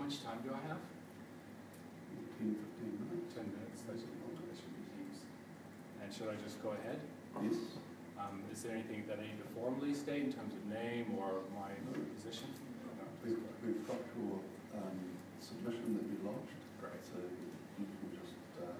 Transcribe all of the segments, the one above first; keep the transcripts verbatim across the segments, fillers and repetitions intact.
much time do I have? ten, fifteen minutes. ten minutes, that should, that should be used. And should I just go ahead? Yes. Um, is there anything that I need to formally state in terms of name or my position? No, We've, we've got your um, submission that you lodged. Great. So you can just uh,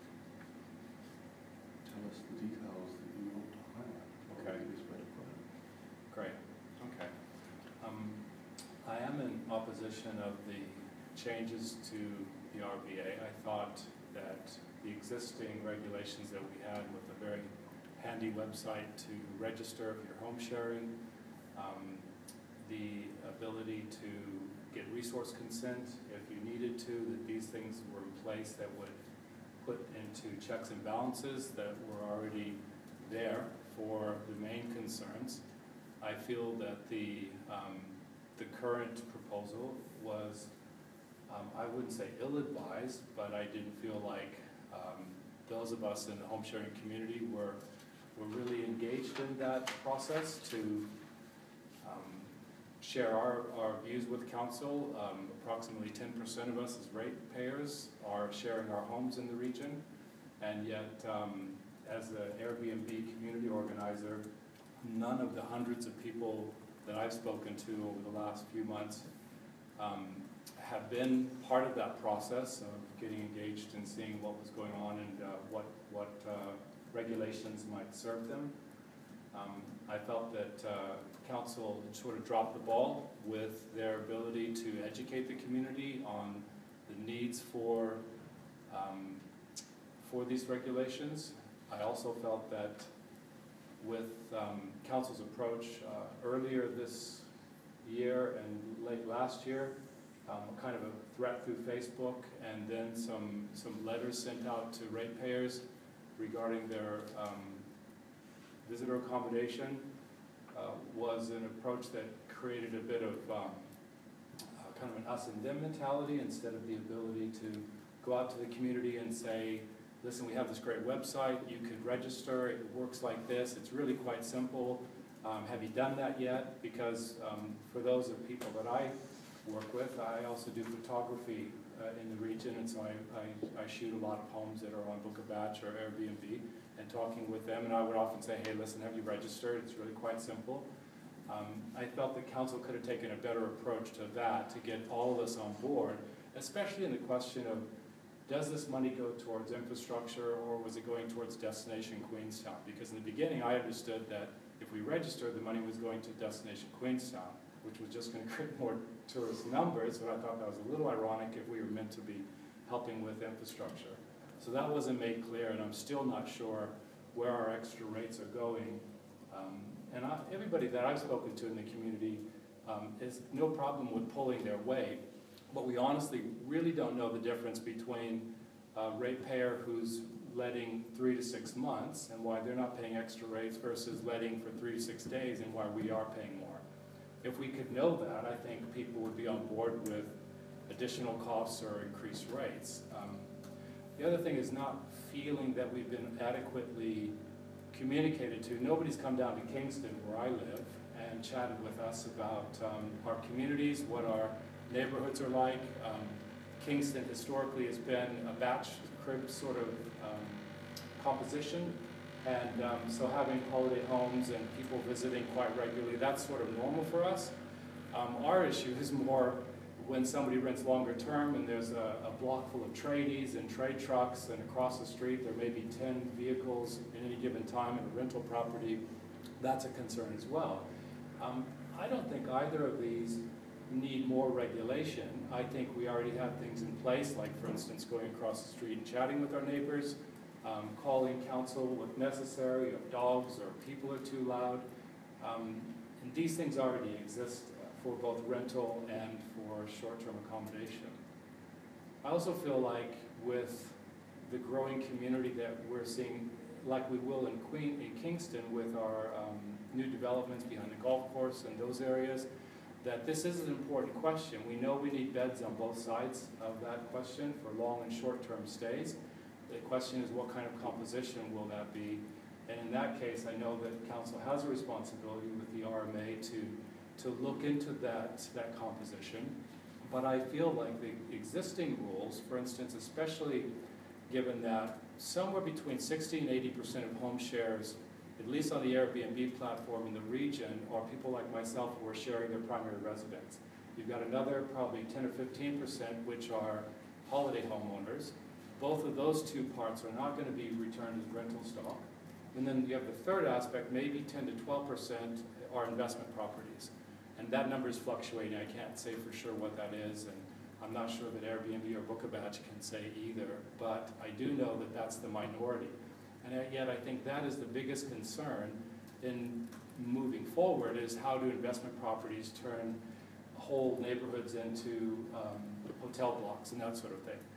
tell us the details that you want to highlight. Okay. The best way to put it. Great. Okay. Um, I am in opposition of the changes to the R B A. I thought that the existing regulations that we had with a very handy website to register if you're home sharing, um, the ability to get resource consent if you needed to, that these things were in place that would put into checks and balances that were already there for the main concerns. I feel that the, um, the current proposal was, um, I wouldn't say ill-advised, but I didn't feel like um, those of us in the home sharing community were We're really engaged in that process to um, share our, our views with council. Um, approximately ten percent of us as ratepayers are sharing our homes in the region, and yet um, as an Airbnb community organizer, none of the hundreds of people that I've spoken to over the last few months um, have been part of that process of getting engaged and seeing what was going on and uh, what, what uh, regulations might serve them. Um, I felt that uh, council sort of dropped the ball with their ability to educate the community on the needs for, um, for these regulations. I also felt that with um, council's approach uh, earlier this year and late last year, um, kind of a threat through Facebook, and then some, some letters sent out to ratepayers regarding their um, visitor accommodation uh, was an approach that created a bit of um, uh, kind of an us and them mentality instead of the ability to go out to the community and say, listen, we have this great website, you could register, it works like this, it's really quite simple. Um, have you done that yet? Because um, for those of people that I work with, I also do photography Uh, in the region, and so I, I, I shoot a lot of homes that are on Book a Batch or Airbnb, and talking with them, and I would often say, hey, listen, have you registered? It's really quite simple. Um, I felt that council could have taken a better approach to that to get all of us on board, especially in the question of, does this money go towards infrastructure or was it going towards Destination Queenstown? Because in the beginning I understood that if we registered, the money was going to Destination Queenstown, which was just going to create more tourist numbers, but I thought that was a little ironic if we were meant to be helping with infrastructure. So that wasn't made clear, and I'm still not sure where our extra rates are going. Um, and I, everybody that I've spoken to in the community um, is no problem with pulling their weight, but we honestly really don't know the difference between a ratepayer who's letting three to six months and why they're not paying extra rates versus letting for three to six days and why we are paying more. If we could know that, I think people would be on board with additional costs or increased rates. Um, the other thing is not feeling that we've been adequately communicated to. Nobody's come down to Kingston, where I live, and chatted with us about um, our communities, what our neighborhoods are like. Um, Kingston historically has been a batch crib sort of um, composition. And um, so having holiday homes and people visiting quite regularly, that's sort of normal for us. Um, our issue is more when somebody rents longer term and there's a, a block full of tradies and trade trucks, and across the street there may be ten vehicles at any given time in a rental property. That's a concern as well. Um, I don't think either of these need more regulation. I think we already have things in place, like for instance going across the street and chatting with our neighbors. Um, calling council if necessary, if dogs or people are too loud. Um, and these things already exist for both rental and for short-term accommodation. I also feel like with the growing community that we're seeing, like we will in Queen, in Kingston with our um, new developments behind the golf course and those areas, that this is an important question. We know we need beds on both sides of that question for long and short-term stays. The question is, what kind of composition will that be? And in that case, I know that council has a responsibility with the R M A to, to look into that, that composition. But I feel like the existing rules, for instance, especially given that somewhere between sixty and eighty percent of home shares, at least on the Airbnb platform in the region, are people like myself who are sharing their primary residence. You've got another probably ten or fifteen percent which are holiday homeowners. Both of those two parts are not going to be returned as rental stock. And then you have the third aspect, maybe ten to twelve percent are investment properties. And that number is fluctuating. I can't say for sure what that is, and I'm not sure that Airbnb or Bookabatch can say either, but I do know that that's the minority. And yet I think that is the biggest concern in moving forward, is how do investment properties turn whole neighborhoods into um, hotel blocks and that sort of thing.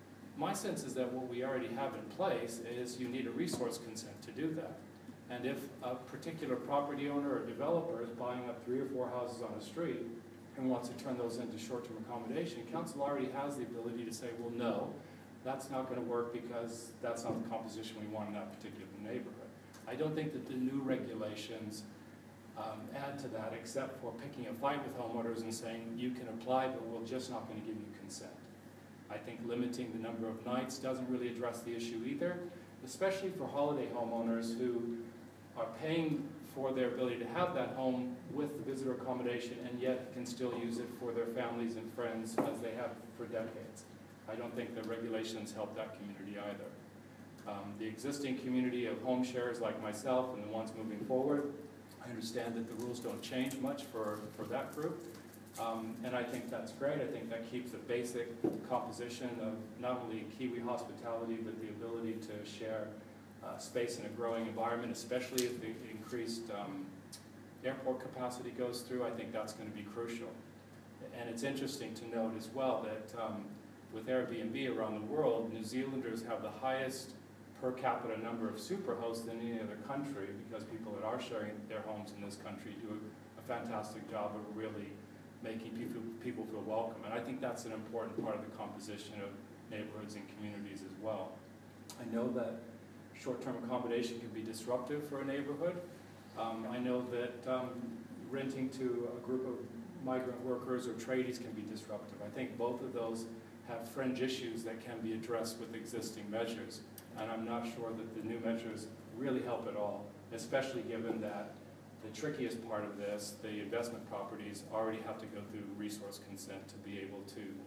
My sense is that what we already have in place is you need a resource consent to do that. And if a particular property owner or developer is buying up three or four houses on a street and wants to turn those into short-term accommodation, council already has the ability to say, well, no, that's not going to work because that's not the composition we want in that particular neighborhood. I don't think that the new regulations um, add to that, except for picking a fight with homeowners and saying, you can apply, but we're just not going to give you consent. I think limiting the number of nights doesn't really address the issue either, especially for holiday homeowners who are paying for their ability to have that home with the visitor accommodation and yet can still use it for their families and friends as they have for decades. I don't think the regulations help that community either. Um, the existing community of home sharers like myself and the ones moving forward, I understand that the rules don't change much for, for that group. Um, and I think that's great. I think that keeps the basic composition of not only Kiwi hospitality, but the ability to share uh, space in a growing environment, especially if the increased um, airport capacity goes through. I think that's going to be crucial. And it's interesting to note as well that um, with Airbnb around the world, New Zealanders have the highest per capita number of superhosts than any other country, because people that are sharing their homes in this country do a, a fantastic job of really making people, people feel welcome. And I think that's an important part of the composition of neighborhoods and communities as well. I know that short-term accommodation can be disruptive for a neighborhood. Um, I know that um, renting to a group of migrant workers or tradies can be disruptive. I think both of those have fringe issues that can be addressed with existing measures. And I'm not sure that the new measures really help at all, especially given that the trickiest part of this, the investment properties, already have to go through resource consent to be able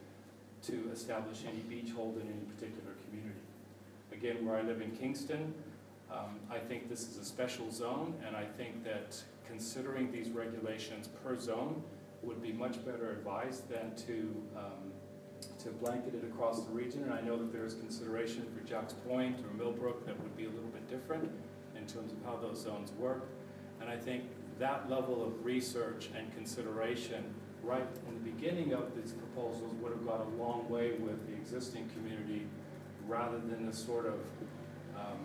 to, to establish any beach hold in any particular community. Again, where I live in Kingston, um, I think this is a special zone, and I think that considering these regulations per zone would be much better advised than to um, to blanket it across the region. And I know that there is consideration for Jacks Point or Millbrook that would be a little bit different in terms of how those zones work. And I think that level of research and consideration right in the beginning of these proposals would have gone a long way with the existing community, rather than the sort of, um,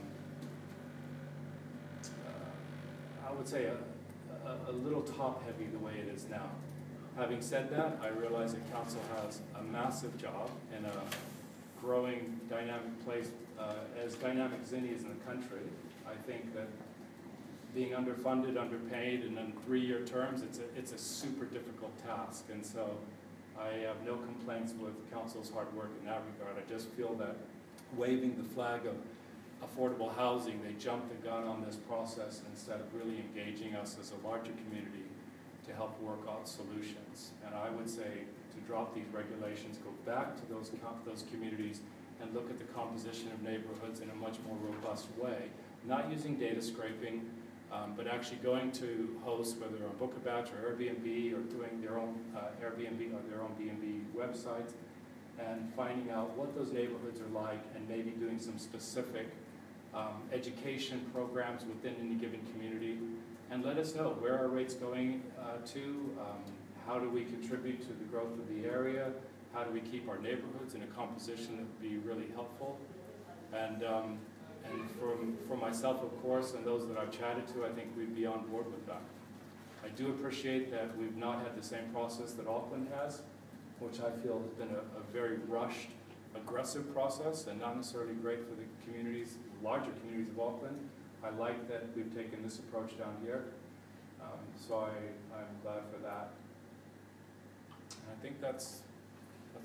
uh, I would say, a, a, a little top-heavy the way it is now. Having said that, I realize that council has a massive job in a growing dynamic place, uh, as dynamic as any is in the country. I think that being underfunded, underpaid, and then three-year terms, it's a, it's a super difficult task. And so I have no complaints with council's hard work in that regard. I just feel that waving the flag of affordable housing, they jumped the gun on this process instead of really engaging us as a larger community to help work out solutions. And I would say to drop these regulations, go back to those, those communities and look at the composition of neighborhoods in a much more robust way, not using data scraping, um, but actually going to hosts, whether on Bookabatch or Airbnb, or doing their own uh, Airbnb or their own B and B websites, and finding out what those neighborhoods are like, and maybe doing some specific um, education programs within any given community. And let us know, where are rates going uh, to, um, how do we contribute to the growth of the area, how do we keep our neighborhoods in a composition that would be really helpful. And, um, and from, for myself, of course, and those that I've chatted to, I think we'd be on board with that. I do appreciate that we've not had the same process that Auckland has, which I feel has been a, a very rushed, aggressive process, and not necessarily great for the communities, larger communities of Auckland. I like that we've taken this approach down here, um, so I, I'm glad for that. And I think that's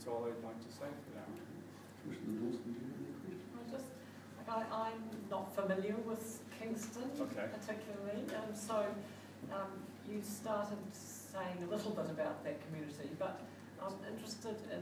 all I'd like to say for now. Commissioner Dawson, do you have any questions? I just, like, I, I'm not familiar with Kingston Okay. particularly, um, so um, you started saying a little bit about that community, but I'm interested in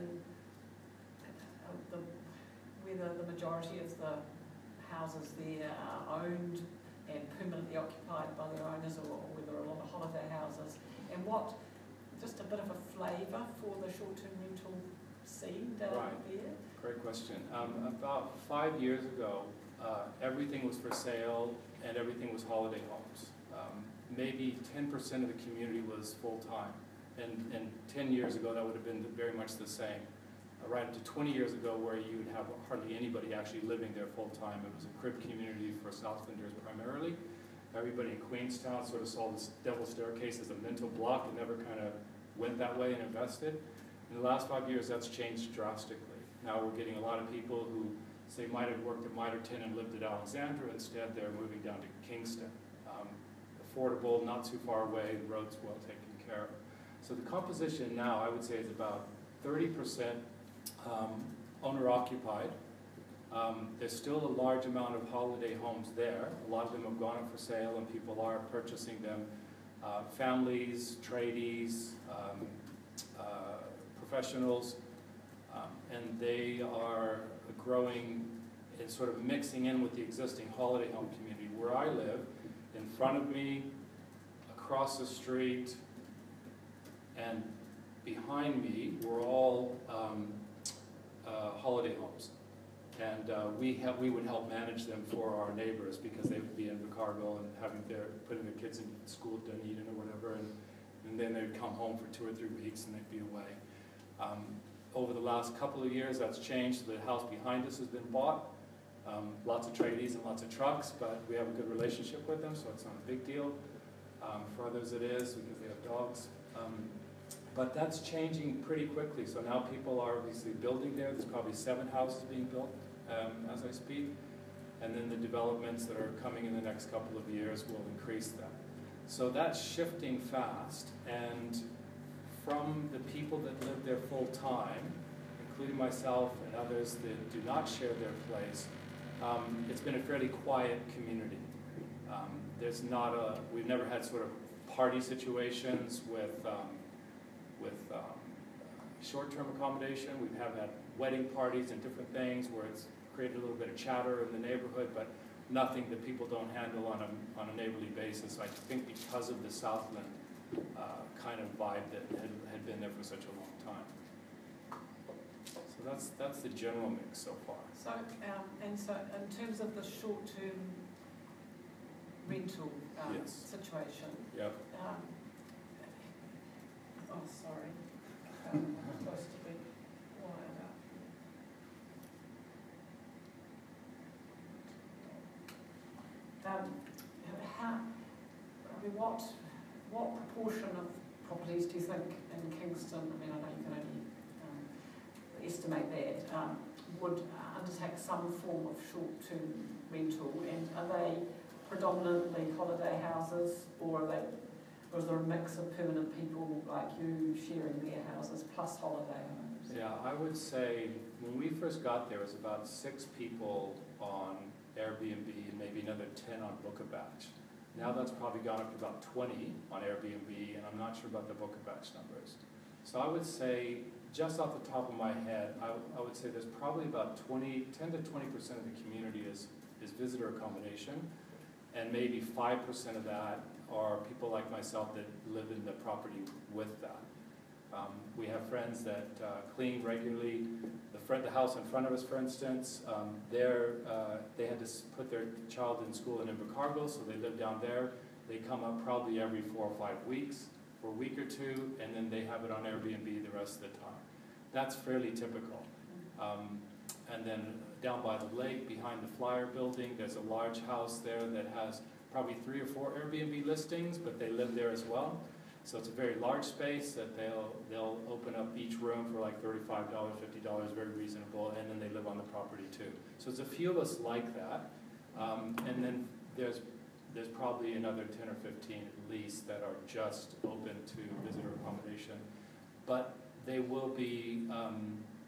uh, the, whether the majority of the houses there are owned and permanently occupied by their owners, or, or whether a lot of holiday houses, and what, just a bit of a flavour for the short-term rental scene down Right. there. Great question. Um, about five years ago, uh, everything was for sale and everything was holiday homes. Um, maybe ten percent of the community was full-time. And, and ten years ago, that would have been very much the same. Uh, right up to twenty years ago, where you would have hardly anybody actually living there full-time. It was a crib community for Southlanders primarily. Everybody in Queenstown sort of saw this double staircase as a mental block and never kind of went that way and invested. In the last five years, that's changed drastically. Now we're getting a lot of people who say might have worked at Mitre and lived at Alexandra. Instead, they're moving down to Kingston. Um, affordable, not too far away, the road's well taken care of. So the composition now, I would say, is about thirty percent um, owner-occupied. Um, there's still a large amount of holiday homes there. A lot of them have gone up for sale and people are purchasing them. Uh, families, tradies, um, uh, professionals, um, and they are growing and sort of mixing in with the existing holiday home community. Where I live, in front of me, across the street, and behind me were all um, uh, holiday homes. And uh, we have, we would help manage them for our neighbors because they would be in Invercargill and having their, putting their kids in school at Dunedin or whatever, and, and then they'd come home for two or three weeks and they'd be away. Um, over the last couple of years, that's changed. The house behind us has been bought. Um, lots of tradies and lots of trucks, but we have a good relationship with them, so it's not a big deal. Um, for others it is because they have dogs. Um, but that's changing pretty quickly. So now people are obviously building there. There's probably seven houses being built um, as I speak. And then the developments that are coming in the next couple of years will increase that. So that's shifting fast. And from the people that live there full time, including myself and others that do not share their place, um, it's been a fairly quiet community. Um, there's not a, we've never had sort of party situations with, um, with um, short-term accommodation. We have had wedding parties and different things where it's created a little bit of chatter in the neighborhood, but nothing that people don't handle on a, on a neighborly basis. I think because of the Southland uh, kind of vibe that had, had been there for such a long time. So that's, that's the general mix so far. So, um, and so in terms of the short-term rental um, Yes. situation, Yep. um, oh, sorry, um, I'm supposed to be wired up. Um, how, I mean, what, what proportion of properties do you think in Kingston, I mean, I know you can only um, estimate that, um, would undertake some form of short-term rental, and are they predominantly holiday houses, or are they, or is there a mix of permanent people like you sharing their houses plus holiday homes? Yeah, I would say when we first got there, it was about six people on Airbnb and maybe another ten on Book a Batch. Now that's probably gone up to about twenty on Airbnb, and I'm not sure about the Book a Batch numbers. So I would say, just off the top of my head, I, I would say there's probably about twenty, ten to twenty percent of the community is, is visitor accommodation, and maybe five percent of that are people like myself that live in the property with that. Um, we have friends that uh, clean regularly. The, friend, the house in front of us, for instance, um, uh, they had to put their child in school in Invercargill, so they live down there. They come up probably every four or five weeks for a week or two, and then they have it on Airbnb the rest of the time. That's fairly typical. Um, and then down by the lake, behind the Flyer building, there's a large house there that has probably three or four Airbnb listings, but they live there as well. So it's a very large space that they'll they'll open up each room for like thirty-five dollars, fifty dollars, very reasonable, and then they live on the property too. So there's a few of us like that, um, and then there's there's probably another ten or fifteen at least that are just open to visitor accommodation, but they will be um,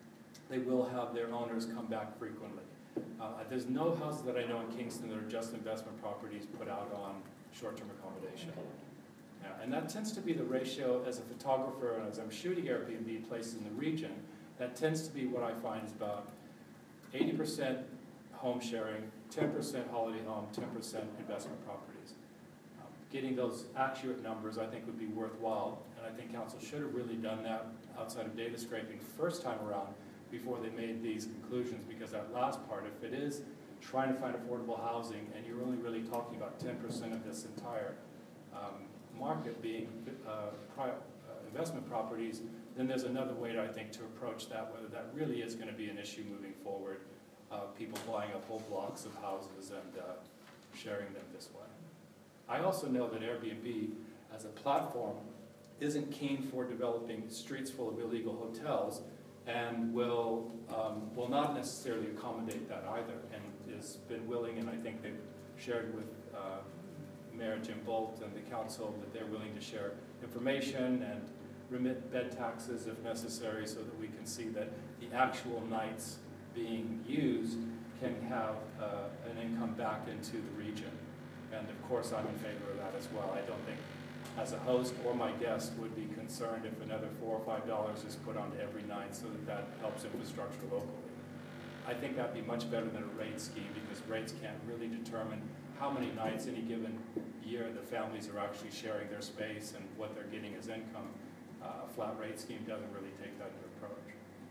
they will have their owners come back frequently. Uh, there's no houses that I know in Kingston that are just investment properties put out on short-term accommodation. Yeah, and that tends to be the ratio as a photographer and as I'm shooting Airbnb places in the region, that tends to be what I find is about eighty percent home sharing, ten percent holiday home, ten percent investment properties. Um, getting those accurate numbers I think would be worthwhile, and I think council should have really done that outside of data scraping first time around before they made these conclusions, because that last part, if it is trying to find affordable housing and you're only really talking about ten percent of this entire um, market being uh, pri uh, investment properties, then there's another way, I think, to approach that, whether that really is going to be an issue moving forward, uh, people buying up whole blocks of houses and uh, sharing them this way. I also know that Airbnb, as a platform, isn't keen for developing streets full of illegal hotels, and will, um, will not necessarily accommodate that either, and has been willing, and I think they've shared with uh, Mayor Jim Bolt and the council that they're willing to share information and remit bed taxes if necessary, so that we can see that the actual nights being used can have uh, an income back into the region. And of course I'm in favor of that as well. I don't think as a host or my guest would be concerned if another four or five dollars is put onto every night so that that helps infrastructure locally. I think that'd be much better than a rate scheme, because rates can't really determine how many nights any given year the families are actually sharing their space and what they're getting as income. Uh, a flat rate scheme doesn't really take that approach.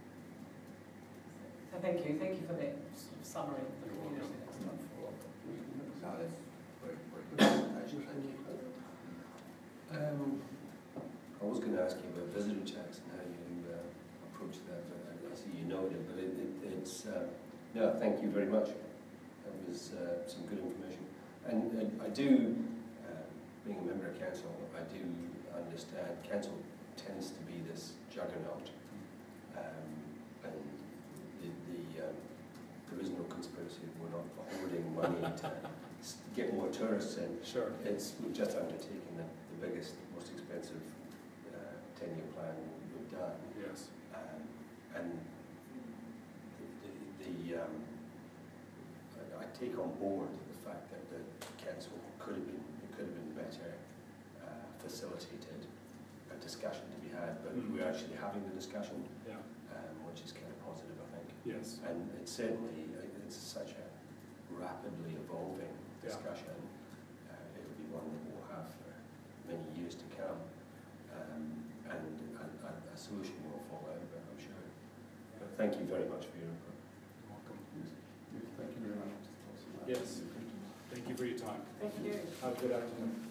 So thank you, thank you for that sort of summary of the You're community. welcome. That's helpful. No, that's very, very good presentation, thank you. Um, I was going to ask you about visitor tax and how you uh, approach that, but I, I see you know it, but it, it, it's, uh, no, thank you very much. That was uh, some good information. And, and I do, uh, being a member of council, I do understand council tends to be this juggernaut, um, and the, the, um, there is no conspiracy. We're not hoarding money to get more tourists in. Sure. It's, we've just undertaken the, the biggest, most expensive uh, ten-year plan we've done. Yes. Um, and the, the, the um, I, I take on board the fact that the council could have been, it could have been better uh, facilitated a discussion to be had, but Mm. we're actually having the discussion, Yeah. um, which is kind of positive, I think. Yes. And it's certainly, it's such a rapidly evolving Yeah. discussion. Uh, it'll be one that we'll have for many years to come. Um, and a, a, a solution will fall out of it, I'm sure. But thank you very much for your input. You're welcome. Thank you very much. Yes. Thank you for your time. Thank you. Have a good afternoon.